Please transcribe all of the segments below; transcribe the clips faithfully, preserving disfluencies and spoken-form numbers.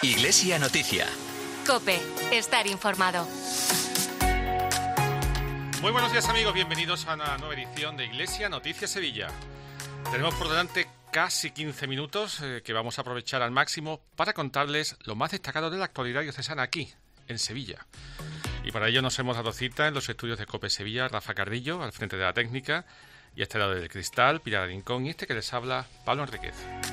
Iglesia Noticia. COPE. Estar informado. Muy buenos días, amigos. Bienvenidos a una nueva edición de Iglesia Noticia Sevilla. Tenemos por delante casi quince minutos eh, que vamos a aprovechar al máximo para contarles lo más destacado de la actualidad diocesana aquí, en Sevilla. Y para ello nos hemos dado cita en los estudios de COPE Sevilla, Rafa Carrillo, al frente de la técnica, y a este lado del cristal, Pilar Rincón, y este que les habla, Pablo Enríquez.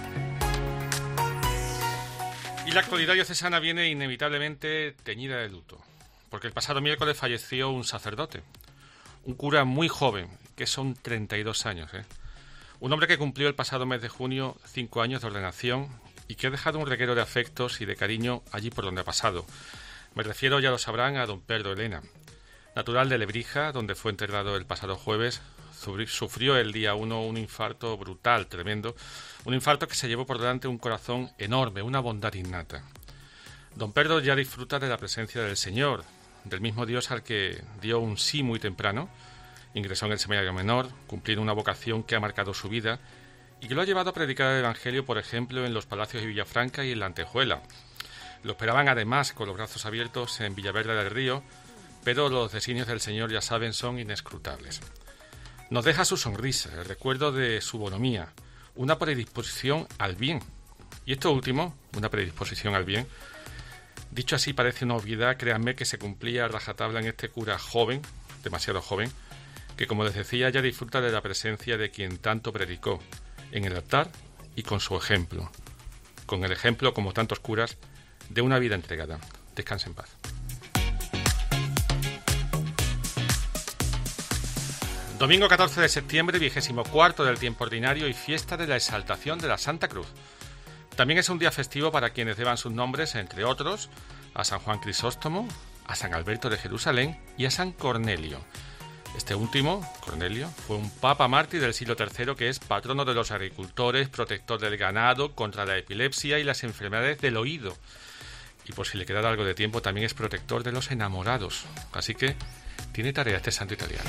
Y la actualidad diocesana viene inevitablemente teñida de luto, porque el pasado miércoles falleció un sacerdote, un cura muy joven, que son treinta y dos años, ¿eh? Un hombre que cumplió el pasado mes de junio cinco años de ordenación y que ha dejado un reguero de afectos y de cariño allí por donde ha pasado. Me refiero, ya lo sabrán, a don Pedro Elena. Natural de Lebrija, donde fue enterrado el pasado jueves, sufrió el día uno un infarto brutal, tremendo, un infarto que se llevó por delante un corazón enorme, una bondad innata. Don Pedro ya disfruta de la presencia del Señor, del mismo Dios al que dio un sí muy temprano. Ingresó en el seminario menor, cumpliendo una vocación que ha marcado su vida y que lo ha llevado a predicar el Evangelio, por ejemplo, en los palacios de Villafranca y en la Antejuela. Lo esperaban además con los brazos abiertos en Villaverde del Río, pero los designios del Señor, ya saben, son inescrutables. Nos deja su sonrisa, el recuerdo de su bonomía, una predisposición al bien. Y esto último, una predisposición al bien, dicho así parece una obviedad, créanme que se cumplía a rajatabla en este cura joven, demasiado joven, que como les decía ya disfruta de la presencia de quien tanto predicó, en el altar y con su ejemplo, con el ejemplo, como tantos curas, de una vida entregada. Descanse en paz. Domingo catorce de septiembre, vigésimo cuarto del tiempo ordinario y fiesta de la exaltación de la Santa Cruz. También es un día festivo para quienes deban sus nombres, entre otros, a San Juan Crisóstomo, a San Alberto de Jerusalén y a San Cornelio. Este último, Cornelio, fue un papa mártir del siglo tercero que es patrono de los agricultores, protector del ganado, contra la epilepsia y las enfermedades del oído. Y por si le quedara algo de tiempo, también es protector de los enamorados. Así que tiene tarea este santo italiano.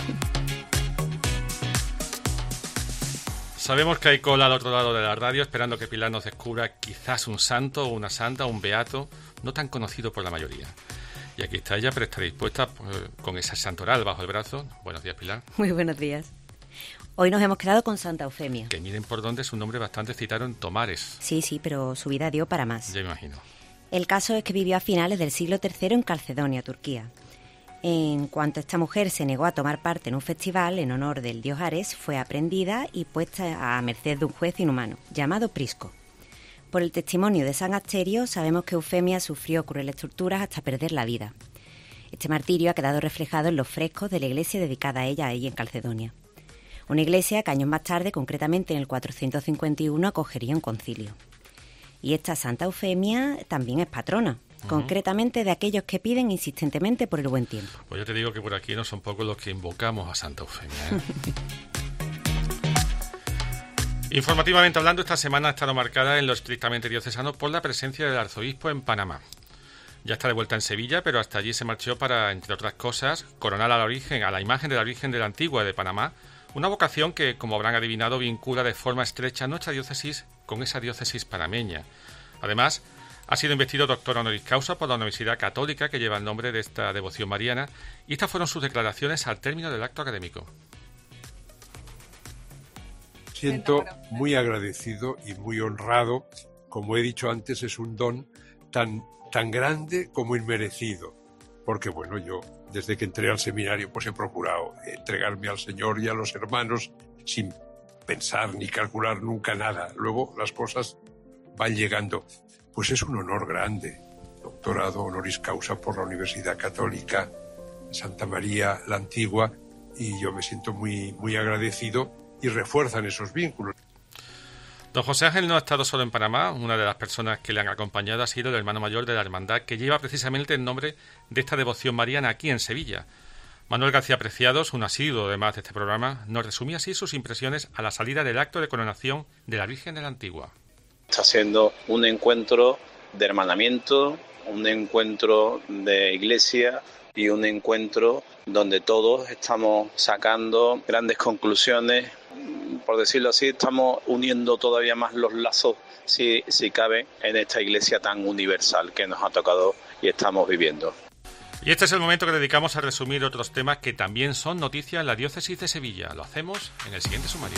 Sabemos que hay cola al otro lado de la radio esperando que Pilar nos descubra quizás un santo o una santa, un beato, no tan conocido por la mayoría. Y aquí está ella, pero está dispuesta pues, con esa santoral bajo el brazo. Buenos días, Pilar. Muy buenos días. Hoy nos hemos quedado con Santa Eufemia. Que miren por dónde es un nombre bastante citado en Tomares. Sí, sí, pero su vida dio para más. Ya me imagino. El caso es que vivió a finales del siglo tercero en Calcedonia, Turquía. En cuanto esta mujer se negó a tomar parte en un festival en honor del dios Ares, fue aprendida y puesta a merced de un juez inhumano, llamado Prisco. Por el testimonio de San Asterio sabemos que Eufemia sufrió crueles torturas hasta perder la vida. Este martirio ha quedado reflejado en los frescos de la iglesia dedicada a ella ahí en Calcedonia. Una iglesia que años más tarde, concretamente en el cuatrocientos cincuenta y uno, acogería un concilio. Y esta Santa Eufemia también es patrona, uh-huh. concretamente de aquellos que piden insistentemente por el buen tiempo. Pues yo te digo que por aquí no son pocos los que invocamos a Santa Eufemia, ¿eh? Informativamente hablando, esta semana ha estado marcada en lo estrictamente diocesano por la presencia del arzobispo en Panamá. Ya está de vuelta en Sevilla, pero hasta allí se marchó para, entre otras cosas, coronar a la, origen, a la imagen de la Virgen de la Antigua de Panamá, una vocación que, como habrán adivinado, vincula de forma estrecha nuestra diócesis con esa diócesis panameña. Además, ha sido investido doctor honoris causa por la Universidad Católica que lleva el nombre de esta devoción mariana, y estas fueron sus declaraciones al término del acto académico. Siento muy agradecido y muy honrado. Como he dicho antes, es un don tan, tan grande como inmerecido. Porque, bueno, yo desde que entré al seminario pues he procurado entregarme al Señor y a los hermanos sin pensar ni calcular nunca nada. Luego las cosas van llegando. Pues es un honor grande. Doctorado honoris causa por la Universidad Católica Santa María la Antigua, y yo me siento muy, muy agradecido. Y refuerzan esos vínculos. Don José Ángel no ha estado solo en Panamá. Una de las personas que le han acompañado ha sido el hermano mayor de la hermandad, que lleva precisamente el nombre de esta devoción mariana aquí en Sevilla. Manuel García Preciados, un asiduo además de este programa, nos resumía así sus impresiones a la salida del acto de coronación de la Virgen de la Antigua. Está siendo un encuentro de hermanamiento, un encuentro de iglesia y un encuentro donde todos estamos sacando grandes conclusiones por decirlo así, estamos uniendo todavía más los lazos, si, si cabe, en esta iglesia tan universal que nos ha tocado y estamos viviendo. Y este es el momento que dedicamos a resumir otros temas que también son noticia en la diócesis de Sevilla. Lo hacemos en el siguiente sumario.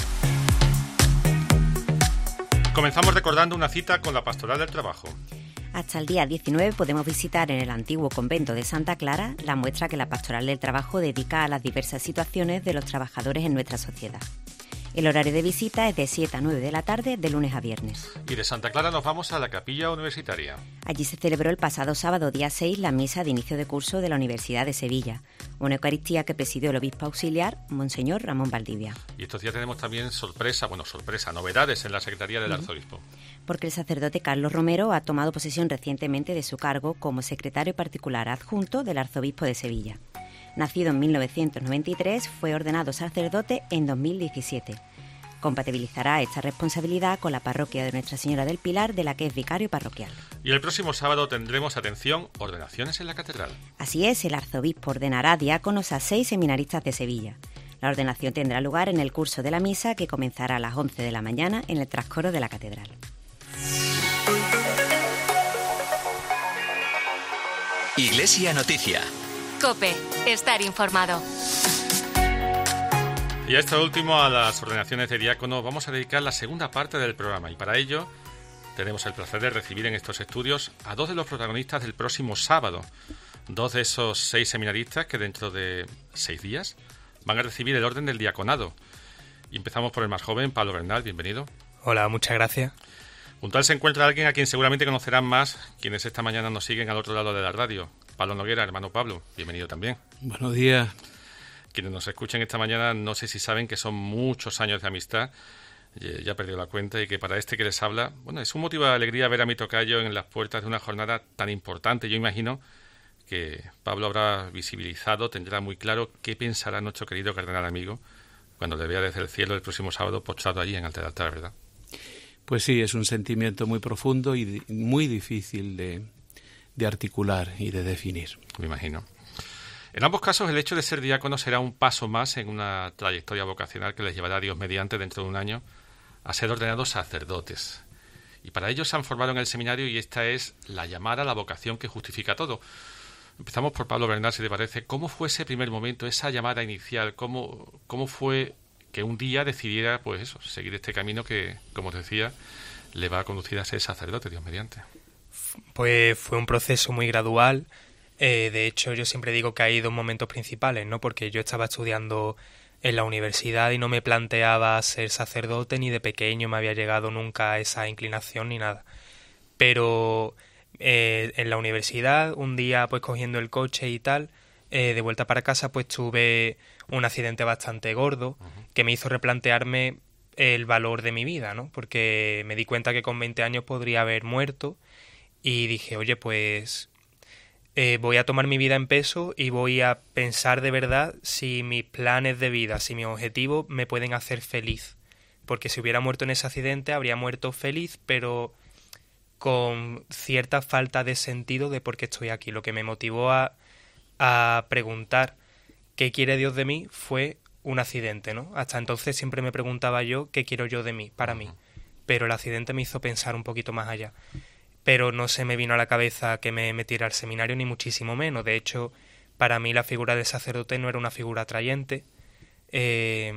Comenzamos recordando una cita con la Pastoral del Trabajo. Hasta el día diecinueve podemos visitar en el antiguo convento de Santa Clara la muestra que la Pastoral del Trabajo dedica a las diversas situaciones de los trabajadores en nuestra sociedad. El horario de visita es de siete a nueve de la tarde, de lunes a viernes. Y de Santa Clara nos vamos a la Capilla Universitaria. Allí se celebró el pasado sábado, día seis, la misa de inicio de curso de la Universidad de Sevilla, una Eucaristía que presidió el obispo auxiliar, Monseñor Ramón Valdivia. Y estos días tenemos también sorpresa, bueno, sorpresa, novedades en la Secretaría del Arzobispo. Porque el sacerdote Carlos Romero ha tomado posesión recientemente de su cargo como secretario particular adjunto del Arzobispo de Sevilla. Nacido en mil novecientos noventa y tres, fue ordenado sacerdote en dos mil diecisiete. Compatibilizará esta responsabilidad con la parroquia de Nuestra Señora del Pilar, de la que es vicario parroquial. Y el próximo sábado tendremos, atención, ordenaciones en la catedral. Así es, el arzobispo ordenará diáconos a seis seminaristas de Sevilla. La ordenación tendrá lugar en el curso de la misa, que comenzará a las once de la mañana en el trascoro de la catedral. Iglesia Noticia. COPE. Estar informado. Y a esto último, a las ordenaciones de diáconos, vamos a dedicar la segunda parte del programa. Y para ello tenemos el placer de recibir en estos estudios a dos de los protagonistas del próximo sábado. Dos de esos seis seminaristas que dentro de seis días van a recibir el orden del diaconado. Y empezamos por el más joven, Pablo Bernal, bienvenido. Hola, muchas gracias. Junto a él se encuentra alguien a quien seguramente conocerán más quienes esta mañana nos siguen al otro lado de la radio. Pablo Noguera, hermano Pablo, bienvenido también. Buenos días. Quienes nos escuchen esta mañana no sé si saben que son muchos años de amistad, ya he perdido la cuenta, y que para este que les habla, bueno, es un motivo de alegría ver a mi tocayo en las puertas de una jornada tan importante. Yo imagino que Pablo habrá visibilizado, tendrá muy claro qué pensará nuestro querido cardenal amigo cuando le vea desde el cielo el próximo sábado postrado allí en el altar, ¿verdad? Pues sí, es un sentimiento muy profundo y muy difícil de, de articular y de definir. Me imagino. En ambos casos, el hecho de ser diácono será un paso más en una trayectoria vocacional que les llevará a Dios mediante dentro de un año a ser ordenados sacerdotes. Y para ello se han formado en el seminario, y esta es la llamada, la vocación que justifica todo. Empezamos por Pablo Bernal, si te parece. ¿Cómo fue ese primer momento, esa llamada inicial? ¿Cómo, cómo fue que un día decidiera, pues eso, seguir este camino que, como te decía, le va a conducir a ser sacerdote, Dios mediante? Pues fue un proceso muy gradual. Eh, de hecho, yo siempre digo que hay dos momentos principales, ¿no? Porque yo estaba estudiando en la universidad y no me planteaba ser sacerdote, ni de pequeño me había llegado nunca a esa inclinación ni nada. Pero eh, en la universidad, un día pues cogiendo el coche y tal, eh, de vuelta para casa, pues tuve un accidente bastante gordo que me hizo replantearme el valor de mi vida, ¿no? Porque me di cuenta que con veinte años podría haber muerto y dije, oye, pues eh, voy a tomar mi vida en peso y voy a pensar de verdad si mis planes de vida, si mis objetivos me pueden hacer feliz. Porque si hubiera muerto en ese accidente, habría muerto feliz, pero con cierta falta de sentido de por qué estoy aquí. Lo que me motivó a, a preguntar qué quiere Dios de mí fue un accidente, ¿no? Hasta entonces siempre me preguntaba yo qué quiero yo de mí, para mí. Pero el accidente me hizo pensar un poquito más allá. Pero no se me vino a la cabeza que me metiera al seminario, ni muchísimo menos. De hecho, para mí la figura del sacerdote no era una figura atrayente. Eh,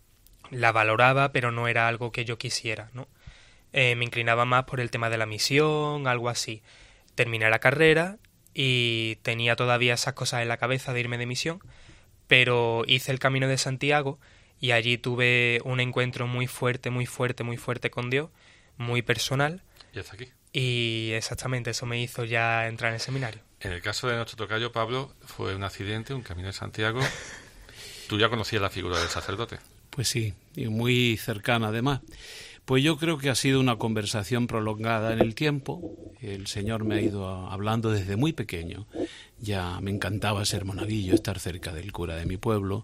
la valoraba, pero no era algo que yo quisiera, ¿no? Eh, me inclinaba más por el tema de la misión, algo así. Terminé la carrera y tenía todavía esas cosas en la cabeza de irme de misión, pero hice el Camino de Santiago y allí tuve un encuentro muy fuerte, muy fuerte, muy fuerte con Dios, muy personal. ¿Y hasta aquí? Y exactamente eso me hizo ya entrar en el seminario. En el caso de nuestro tocayo Pablo, fue un accidente, un Camino de Santiago. ¿Tú ya conocías la figura del sacerdote? Pues sí, y muy cercana además. Pues yo creo que ha sido una conversación prolongada en el tiempo. El Señor me ha ido hablando desde muy pequeño. Ya me encantaba ser monaguillo, estar cerca del cura de mi pueblo.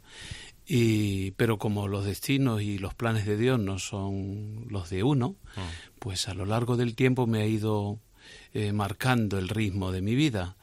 Y, pero como los destinos y los planes de Dios no son los de uno, mm. pues a lo largo del tiempo me ha ido eh, marcando el ritmo de mi vida.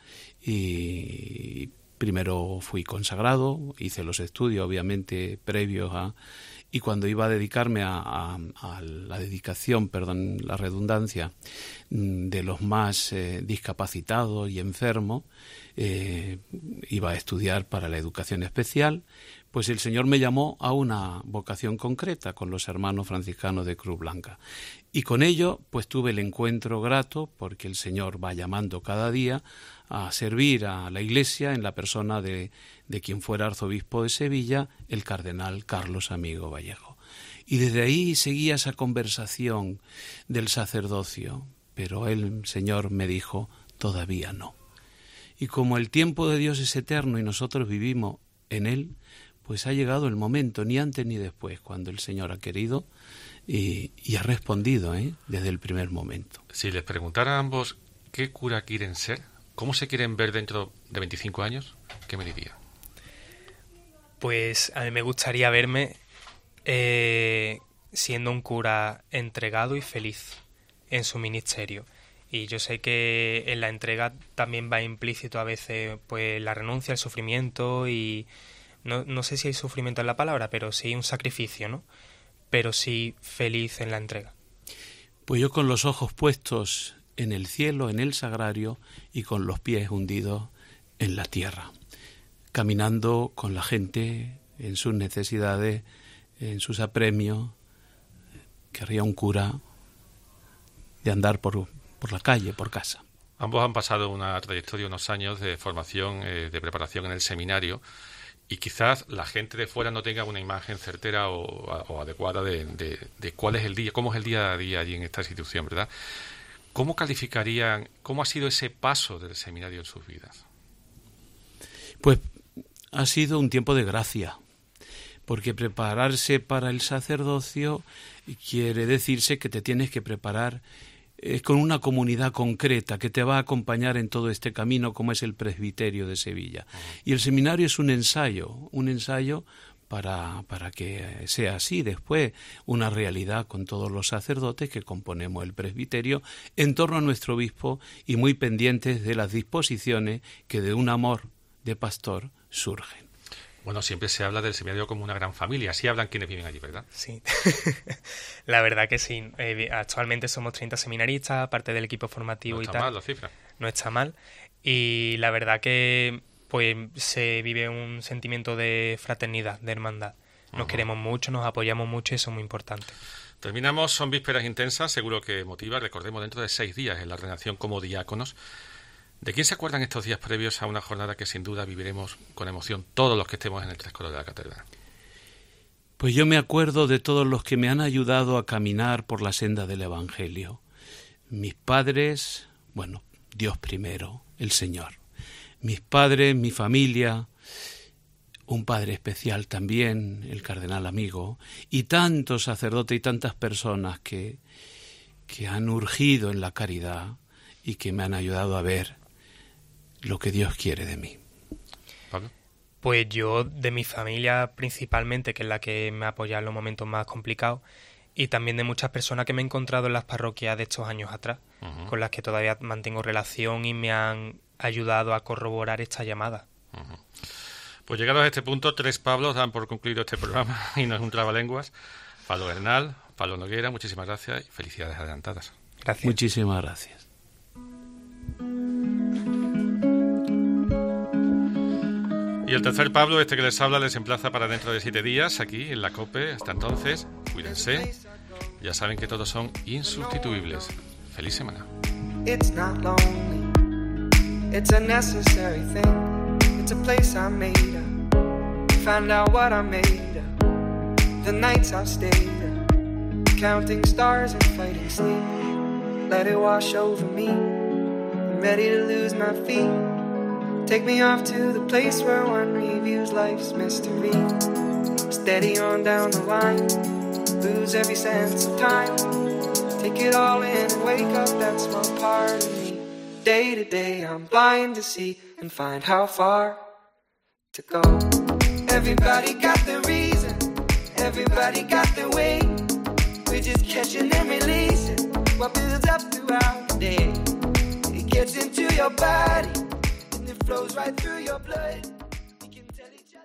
Y primero fui consagrado, hice los estudios obviamente previos a... y cuando iba a dedicarme a, a, a la dedicación, perdón, la redundancia, de los más eh, discapacitados y enfermos, eh, iba a estudiar para la educación especial, pues el Señor me llamó a una vocación concreta con los hermanos franciscanos de Cruz Blanca. Y con ello, pues tuve el encuentro grato, porque el Señor va llamando cada día a servir a la Iglesia en la persona de, de quien fuera arzobispo de Sevilla, el cardenal Carlos Amigo Vallejo. Y desde ahí seguía esa conversación del sacerdocio, pero el Señor me dijo, todavía no. Y como el tiempo de Dios es eterno y nosotros vivimos en Él, pues ha llegado el momento, ni antes ni después, cuando el Señor ha querido y, y ha respondido, ¿eh? Desde el primer momento. Si les preguntara a ambos qué cura quieren ser, cómo se quieren ver dentro de veinticinco años, ¿qué me diría? Pues a mí me gustaría verme eh, siendo un cura entregado y feliz en su ministerio. Y yo sé que en la entrega también va implícito a veces pues la renuncia, el sufrimiento y... No, no sé si hay sufrimiento en la palabra, pero sí un sacrificio, ¿no? Pero sí feliz en la entrega. Pues yo con los ojos puestos en el cielo, en el sagrario, y con los pies hundidos en la tierra, caminando con la gente en sus necesidades, en sus apremios. Querría un cura de andar por, por la calle, por casa. Ambos han pasado una trayectoria, unos años de formación, eh, de preparación en el seminario. Y quizás la gente de fuera no tenga una imagen certera o, o adecuada de, de, de cuál es el día, cómo es el día a día allí en esta institución, ¿verdad? ¿Cómo calificarían, cómo ha sido ese paso del seminario en sus vidas? Pues ha sido un tiempo de gracia, porque prepararse para el sacerdocio quiere decirse que te tienes que preparar eh, con una comunidad concreta que te va a acompañar en todo este camino, como es el presbiterio de Sevilla. Uh-huh. Y el seminario es un ensayo, un ensayo para, para que sea así después una realidad con todos los sacerdotes que componemos el presbiterio en torno a nuestro obispo y muy pendientes de las disposiciones que de un amor de pastor surgen. Bueno, siempre se habla del seminario como una gran familia. Así hablan quienes viven allí, ¿verdad? Sí, la verdad que sí. Eh, actualmente somos treinta seminaristas, aparte del equipo formativo no y tal. tal. No está mal la cifra. No está mal. Y la verdad que pues se vive un sentimiento de fraternidad, de hermandad. Nos uh-huh. queremos mucho, nos apoyamos mucho y eso es muy importante. Terminamos, son vísperas intensas, seguro que motiva. Recordemos, dentro de seis días en la ordenación como diáconos. ¿De quién se acuerdan estos días previos a una jornada que sin duda viviremos con emoción todos los que estemos en el trascoro de la catedral? Pues yo me acuerdo de todos los que me han ayudado a caminar por la senda del Evangelio. Mis padres, bueno, Dios primero, el Señor. Mis padres, mi familia, un padre especial también, el cardenal Amigo, y tantos sacerdotes y tantas personas que, que han urgido en la caridad y que me han ayudado a ver lo que Dios quiere de mí. ¿Pablo? Pues yo, de mi familia principalmente, que es la que me apoya en los momentos más complicados, y también de muchas personas que me he encontrado en las parroquias de estos años atrás, uh-huh. con las que todavía mantengo relación y me han ayudado a corroborar esta llamada. Uh-huh. Pues llegados a este punto, tres Pablos dan por concluido este programa y no es un trabalenguas. Pablo Bernal, Pablo Noguera, muchísimas gracias y felicidades adelantadas. Gracias. Muchísimas gracias. Y el tercer Pablo, este que les habla, les emplaza para dentro de siete días aquí en la COPE. Hasta entonces, cuídense. Ya saben que todos son insustituibles. Feliz semana. It's not lonely. It's a necessary thing. It's a place I made up. Found out what I made up. The nights I've stayed up. Counting stars and fighting sleep. Let it wash over me. I'm ready to lose my feet. Take me off to the place where one reviews life's mystery. Steady on down the line, lose every sense of time. Take it all in and wake up that small part of me. Day to day I'm blind to see and find how far to go. Everybody got the reason, everybody got the way. We're just catching and releasing what builds up throughout the day. It gets into your body, flows right through your blood.